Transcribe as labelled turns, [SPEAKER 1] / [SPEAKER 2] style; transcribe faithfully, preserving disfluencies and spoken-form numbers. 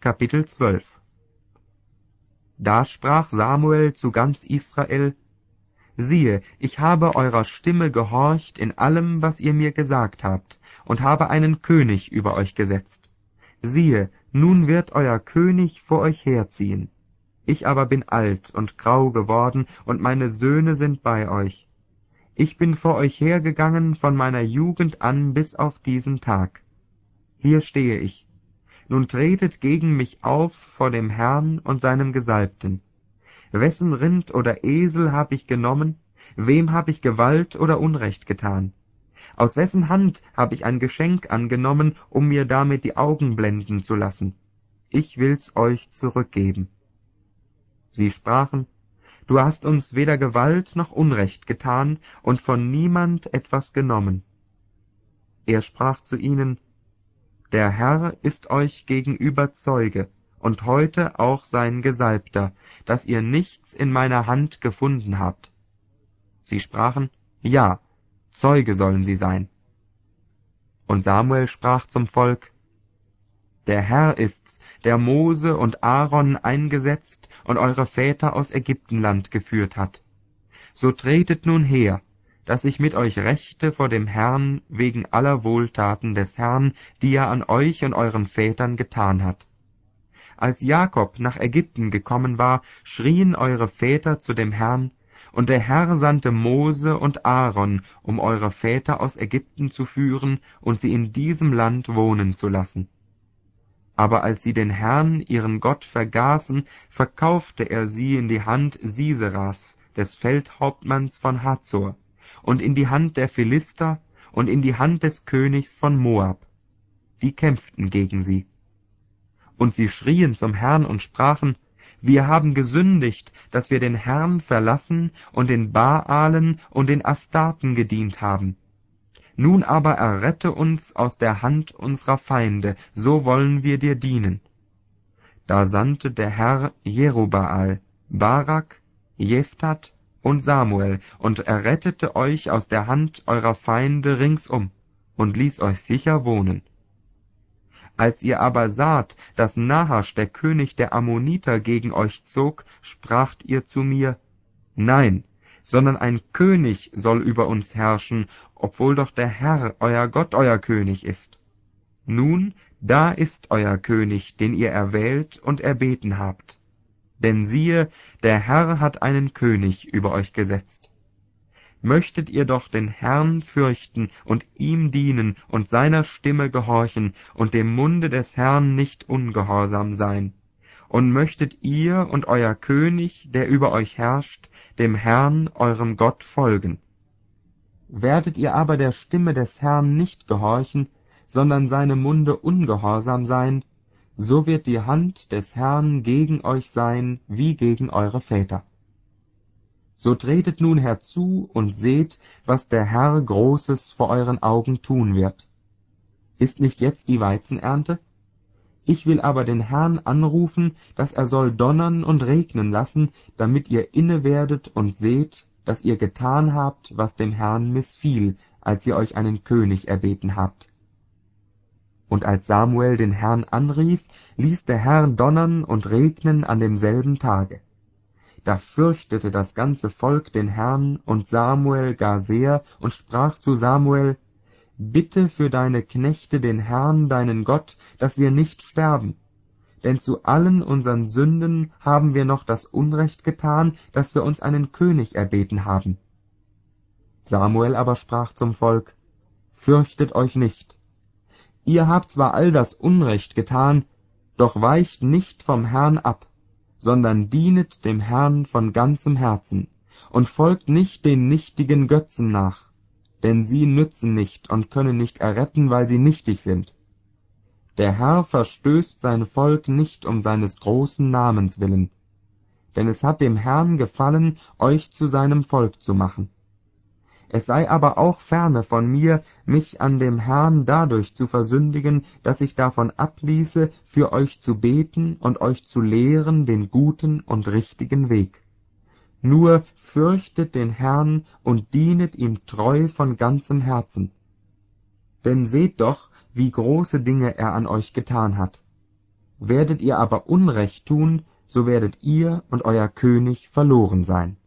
[SPEAKER 1] Kapitel zwölf. Da sprach Samuel zu ganz Israel: Siehe, ich habe eurer Stimme gehorcht in allem, was ihr mir gesagt habt, und habe einen König über euch gesetzt. Siehe, nun wird euer König vor euch herziehen. Ich aber bin alt und grau geworden, und meine Söhne sind bei euch. Ich bin vor euch hergegangen von meiner Jugend an bis auf diesen Tag. Hier stehe ich. Nun tretet gegen mich auf vor dem Herrn und seinem Gesalbten. Wessen Rind oder Esel hab ich genommen? Wem hab ich Gewalt oder Unrecht getan? Aus wessen Hand hab ich ein Geschenk angenommen, um mir damit die Augen blenden zu lassen? Ich will's euch zurückgeben. Sie sprachen: Du hast uns weder Gewalt noch Unrecht getan und von niemand etwas genommen. Er sprach zu ihnen: Der Herr ist euch gegenüber Zeuge und heute auch sein Gesalbter, dass ihr nichts in meiner Hand gefunden habt. Sie sprachen: Ja, Zeuge sollen sie sein. Und Samuel sprach zum Volk: Der Herr ist's, der Mose und Aaron eingesetzt und eure Väter aus Ägyptenland geführt hat. So tretet nun her, dass ich mit euch rechte vor dem Herrn wegen aller Wohltaten des Herrn, die er an euch und euren Vätern getan hat. Als Jakob nach Ägypten gekommen war, schrien eure Väter zu dem Herrn, und der Herr sandte Mose und Aaron, um eure Väter aus Ägypten zu führen und sie in diesem Land wohnen zu lassen. Aber als sie den Herrn, ihren Gott, vergaßen, verkaufte er sie in die Hand Siseras, des Feldhauptmanns von Hazor, und in die Hand der Philister und in die Hand des Königs von Moab. Die kämpften gegen sie. Und sie schrien zum Herrn und sprachen: Wir haben gesündigt, dass wir den Herrn verlassen und den Baalen und den Astarten gedient haben. Nun aber errette uns aus der Hand unserer Feinde, so wollen wir dir dienen. Da sandte der Herr Jerubbaal, Barak, Jephtat und Samuel und errettete euch aus der Hand eurer Feinde ringsum und ließ euch sicher wohnen. Als ihr aber saht, dass Nahasch, der König der Ammoniter, gegen euch zog, spracht ihr zu mir: Nein, sondern ein König soll über uns herrschen, obwohl doch der Herr, euer Gott, euer König ist. Nun, da ist euer König, den ihr erwählt und erbeten habt. Denn siehe, der Herr hat einen König über euch gesetzt. Möchtet ihr doch den Herrn fürchten und ihm dienen und seiner Stimme gehorchen und dem Munde des Herrn nicht ungehorsam sein. Und möchtet ihr und euer König, der über euch herrscht, dem Herrn, eurem Gott, folgen. Werdet ihr aber der Stimme des Herrn nicht gehorchen, sondern seinem Munde ungehorsam sein, so wird die Hand des Herrn gegen euch sein, wie gegen eure Väter. So tretet nun herzu und seht, was der Herr Großes vor euren Augen tun wird. Ist nicht jetzt die Weizenernte? Ich will aber den Herrn anrufen, dass er soll donnern und regnen lassen, damit ihr inne werdet und seht, dass ihr getan habt, was dem Herrn missfiel, als ihr euch einen König erbeten habt. Und als Samuel den Herrn anrief, ließ der Herr donnern und regnen an demselben Tage. Da fürchtete das ganze Volk den Herrn und Samuel gar sehr und sprach zu Samuel: Bitte für deine Knechte den Herrn, deinen Gott, dass wir nicht sterben. Denn zu allen unseren Sünden haben wir noch das Unrecht getan, dass wir uns einen König erbeten haben. Samuel aber sprach zum Volk: Fürchtet euch nicht. Ihr habt zwar all das Unrecht getan, doch weicht nicht vom Herrn ab, sondern dienet dem Herrn von ganzem Herzen und folgt nicht den nichtigen Götzen nach, denn sie nützen nicht und können nicht erretten, weil sie nichtig sind. Der Herr verstößt sein Volk nicht um seines großen Namens willen, denn es hat dem Herrn gefallen, euch zu seinem Volk zu machen. Es sei aber auch ferne von mir, mich an dem Herrn dadurch zu versündigen, dass ich davon abließe, für euch zu beten und euch zu lehren den guten und richtigen Weg. Nur fürchtet den Herrn und dienet ihm treu von ganzem Herzen. Denn seht doch, wie große Dinge er an euch getan hat. Werdet ihr aber Unrecht tun, so werdet ihr und euer König verloren sein.